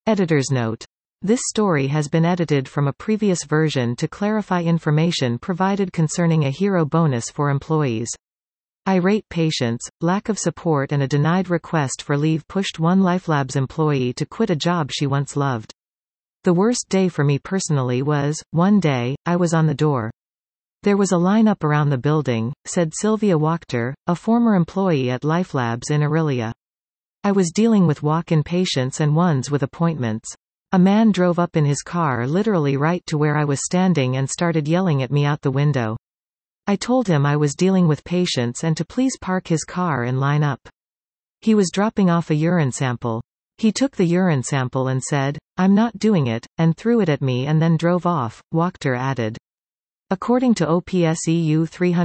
Editor's note. This story has been edited from a previous version to clarify information provided concerning a hero bonus for employees. Irate patients, lack of support and a denied request for leave pushed one LifeLabs employee to quit a job she once loved. The worst day for me personally was, one day, I was on the door. There was a lineup around the building, said Sylvia Wachter, a former employee at LifeLabs in Orillia. I was dealing with walk-in patients and ones with appointments. A man drove up in his car literally right to where I was standing and started yelling at me out the window. I told him I was dealing with patients and to please park his car and line up. He was dropping off a urine sample. He took the urine sample and said, "I'm not doing it," and threw it at me and then drove off, Wachter added. According to OPSEU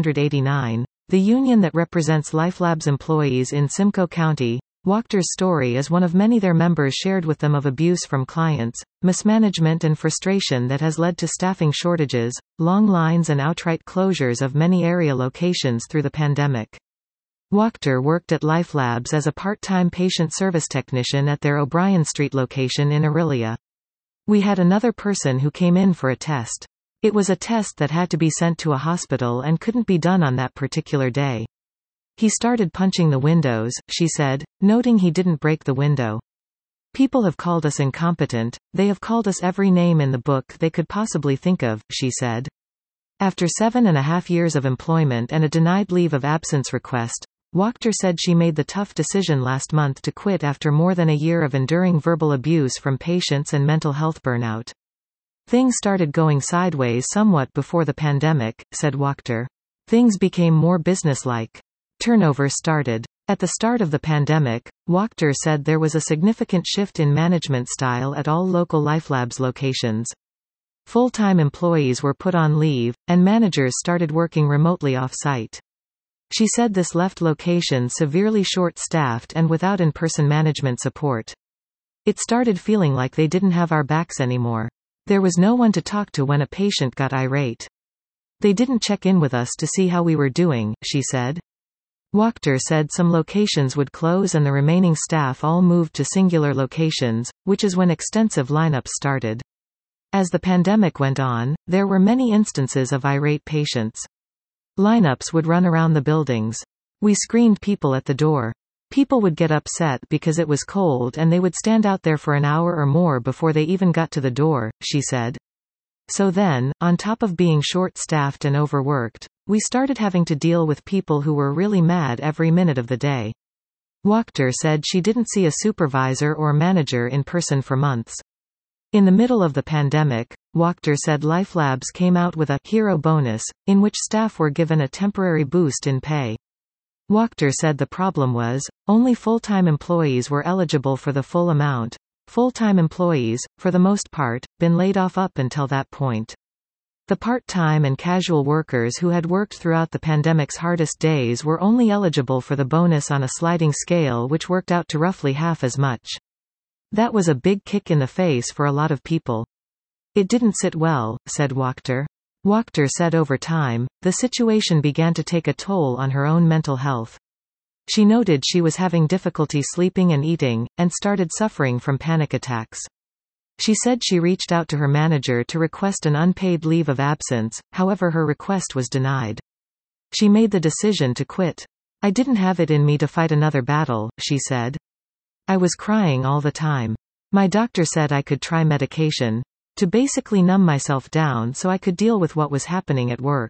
389, the union that represents LifeLabs employees in Simcoe County, Wachter's story is one of many their members shared with them of abuse from clients, mismanagement and frustration that has led to staffing shortages, long lines and outright closures of many area locations through the pandemic. Wachter worked at LifeLabs as a part-time patient service technician at their O'Brien Street location in Orillia. We had another person who came in for a test. It was a test that had to be sent to a hospital and couldn't be done on that particular day. He started punching the windows, she said, noting he didn't break the window. People have called us incompetent, they have called us every name in the book they could possibly think of, she said. After 7.5 years of employment and a denied leave of absence request, Wachter said she made the tough decision last month to quit after more than a year of enduring verbal abuse from patients and mental health burnout. Things started going sideways somewhat before the pandemic, said Wachter. Things became more businesslike. Turnover started. At the start of the pandemic, Wachter said there was a significant shift in management style at all local LifeLabs locations. Full-time employees were put on leave, and managers started working remotely off-site. She said this left locations severely short-staffed and without in-person management support. It started feeling like they didn't have our backs anymore. There was no one to talk to when a patient got irate. They didn't check in with us to see how we were doing, she said. Wachter said some locations would close and the remaining staff all moved to singular locations, which is when extensive lineups started. As the pandemic went on, there were many instances of irate patients. Lineups would run around the buildings. We screened people at the door. People would get upset because it was cold and they would stand out there for an hour or more before they even got to the door, she said. So then, on top of being short-staffed and overworked, we started having to deal with people who were really mad every minute of the day. Wachter said she didn't see a supervisor or manager in person for months. In the middle of the pandemic, Wachter said LifeLabs came out with a hero bonus, in which staff were given a temporary boost in pay. Wachter said the problem was, only full-time employees were eligible for the full amount. Full-time employees, for the most part, been laid off up until that point. The part-time and casual workers who had worked throughout the pandemic's hardest days were only eligible for the bonus on a sliding scale which worked out to roughly half as much. That was a big kick in the face for a lot of people. It didn't sit well, said Wachter. Wachter said over time, the situation began to take a toll on her own mental health. She noted she was having difficulty sleeping and eating, and started suffering from panic attacks. She said she reached out to her manager to request an unpaid leave of absence, however her request was denied. She made the decision to quit. I didn't have it in me to fight another battle, she said. I was crying all the time. My doctor said I could try medication, to basically numb myself down so I could deal with what was happening at work.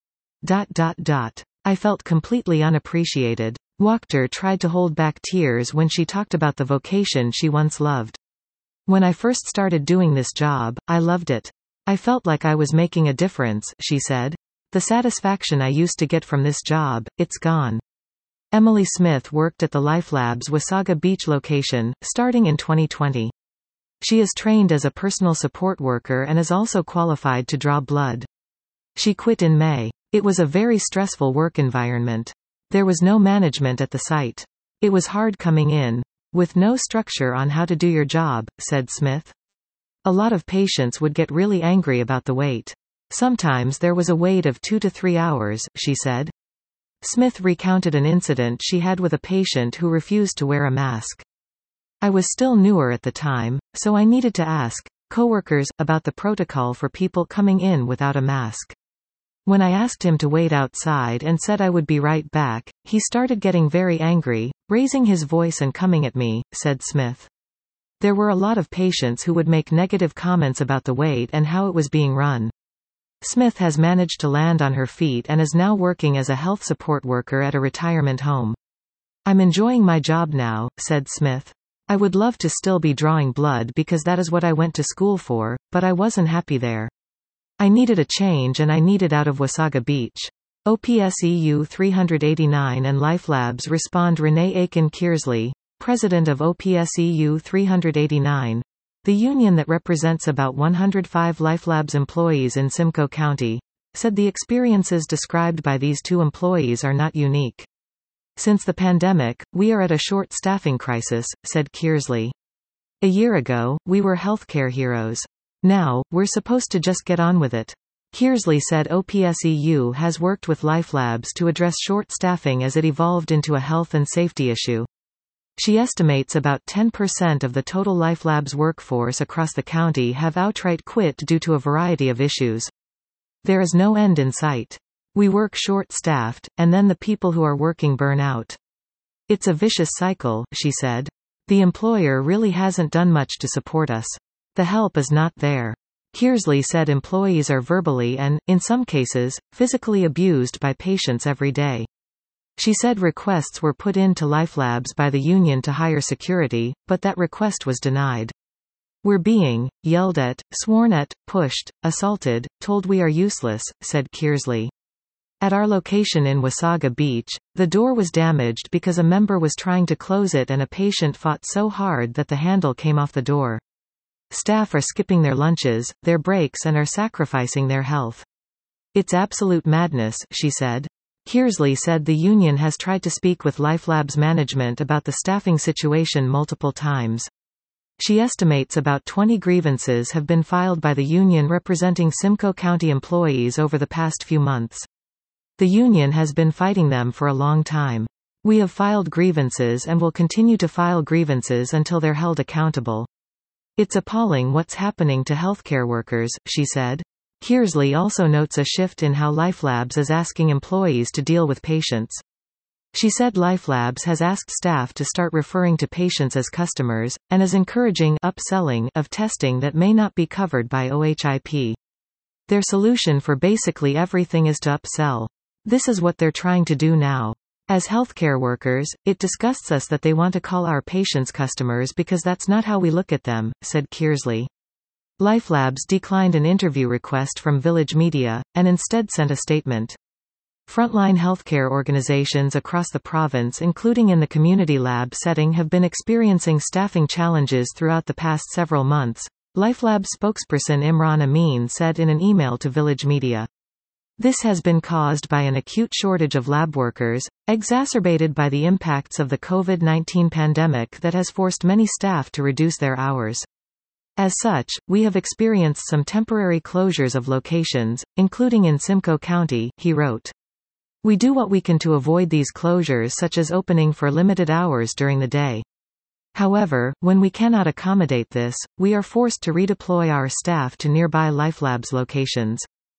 I felt completely unappreciated. Wachter tried to hold back tears when she talked about the vocation she once loved. When I first started doing this job, I loved it. I felt like I was making a difference, she said. The satisfaction I used to get from this job, it's gone. Emily Smith worked at the LifeLabs Wasaga Beach location, starting in 2020. She is trained as a personal support worker and is also qualified to draw blood. She quit in May. It was a very stressful work environment. There was no management at the site. It was hard coming in, with no structure on how to do your job, said Smith. A lot of patients would get really angry about the wait. Sometimes there was a wait of 2 to 3 hours, she said. Smith recounted an incident she had with a patient who refused to wear a mask. I was still newer at the time, so I needed to ask coworkers about the protocol for people coming in without a mask. When I asked him to wait outside and said I would be right back, he started getting very angry, raising his voice and coming at me, said Smith. There were a lot of patients who would make negative comments about the wait and how it was being run. Smith has managed to land on her feet and is now working as a health support worker at a retirement home. I'm enjoying my job now, said Smith. I would love to still be drawing blood because that is what I went to school for, but I wasn't happy there. I needed a change and I needed out of Wasaga Beach. OPSEU 389 and LifeLabs respond. Renee Aiken-Kearsley, president of OPSEU 389, the union that represents about 105 LifeLabs employees in Simcoe County, said the experiences described by these two employees are not unique. Since the pandemic, we are at a short staffing crisis, said Kearsley. A year ago, we were healthcare heroes. Now, we're supposed to just get on with it. Kearsley said OPSEU has worked with LifeLabs to address short staffing as it evolved into a health and safety issue. She estimates about 10% of the total LifeLabs workforce across the county have outright quit due to a variety of issues. There is no end in sight. We work short-staffed, and then the people who are working burn out. It's a vicious cycle, she said. The employer really hasn't done much to support us. The help is not there. Kearsley said employees are verbally and, in some cases, physically abused by patients every day. She said requests were put in to LifeLabs by the union to hire security, but that request was denied. We're being yelled at, sworn at, pushed, assaulted, told we are useless, said Kearsley. At our location in Wasaga Beach, the door was damaged because a member was trying to close it and a patient fought so hard that the handle came off the door. Staff are skipping their lunches, their breaks and are sacrificing their health. It's absolute madness, she said. Kearsley said the union has tried to speak with LifeLabs management about the staffing situation multiple times. She estimates about 20 grievances have been filed by the union representing Simcoe County employees over the past few months. The union has been fighting them for a long time. We have filed grievances and will continue to file grievances until they're held accountable. It's appalling what's happening to healthcare workers, she said. Kearsley also notes a shift in how LifeLabs is asking employees to deal with patients. She said LifeLabs has asked staff to start referring to patients as customers, and is encouraging upselling of testing that may not be covered by OHIP. Their solution for basically everything is to upsell. This is what they're trying to do now. As healthcare workers, it disgusts us that they want to call our patients customers because that's not how we look at them, said Kearsley. LifeLabs declined an interview request from Village Media, and instead sent a statement. Frontline healthcare organizations across the province, including in the community lab setting, have been experiencing staffing challenges throughout the past several months, LifeLabs spokesperson Imran Amin said in an email to Village Media. This has been caused by an acute shortage of lab workers, exacerbated by the impacts of the COVID-19 pandemic that has forced many staff to reduce their hours. As such, we have experienced some temporary closures of locations, including in Simcoe County, he wrote. We do what we can to avoid these closures, such as opening for limited hours during the day. However, when we cannot accommodate this, we are forced to redeploy our staff to nearby LifeLabs locations.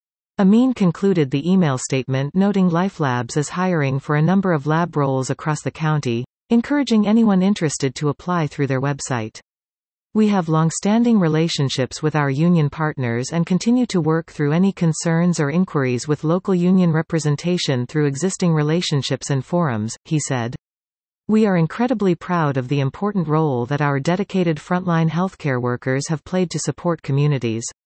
Amin concluded the email statement noting LifeLabs is hiring for a number of lab roles across the county, encouraging anyone interested to apply through their website. We have long-standing relationships with our union partners and continue to work through any concerns or inquiries with local union representation through existing relationships and forums, he said. We are incredibly proud of the important role that our dedicated frontline healthcare workers have played to support communities.